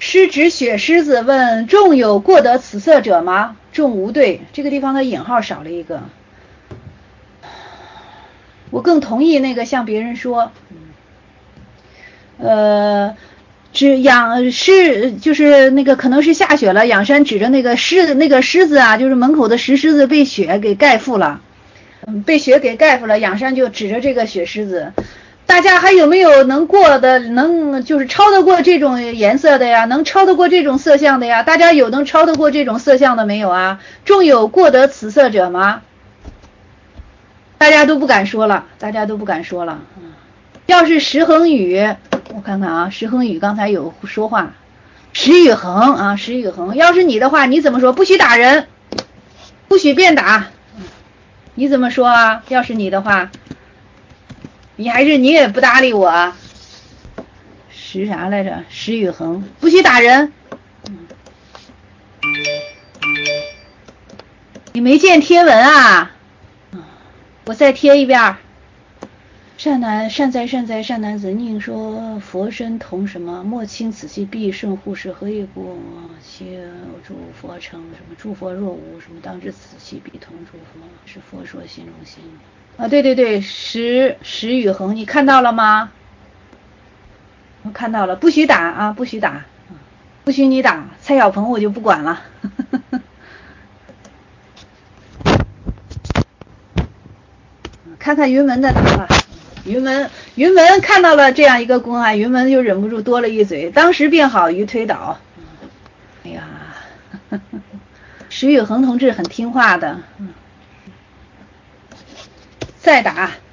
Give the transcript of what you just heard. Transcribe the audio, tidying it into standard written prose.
师指雪狮子问众有过得此色者吗？众无对，这个地方的引号少了一个。我更同意那个向别人说，就是那个可能是下雪了，仰山指着那个狮子啊，就是门口的石狮子被雪给盖覆了，被雪给盖覆了，仰山就指着这个雪狮子。大家还有没有能过的，就是超得过这种颜色的呀？能超得过这种色相的呀？大家有能超得过这种色相的没有啊？众有过得此色者吗？大家都不敢说了，要是石恒宇，我看看啊，石恒宇刚才有说话，石宇恒，要是你的话，你怎么说？不许打人，不许便打，你怎么说啊？要是你的话，你也不搭理我啊？石啥来着？石宇恒，不许打人。你没见贴文啊？我再贴一遍。善男子，宁说佛身同什么？莫轻此气，必顺护世，何以故？修诸佛成什么？诸佛若无什么？当知此气必同诸佛，是佛说心中心啊！对，石宇恒，你看到了吗？我看到了，不许打啊！不许你打，蔡小鹏我就不管了。看看云门的打了。云门看到了这样一个公案，云门就忍不住多了一嘴，当时便好于推倒。哎呀，石宇恒同志很听话的。再打。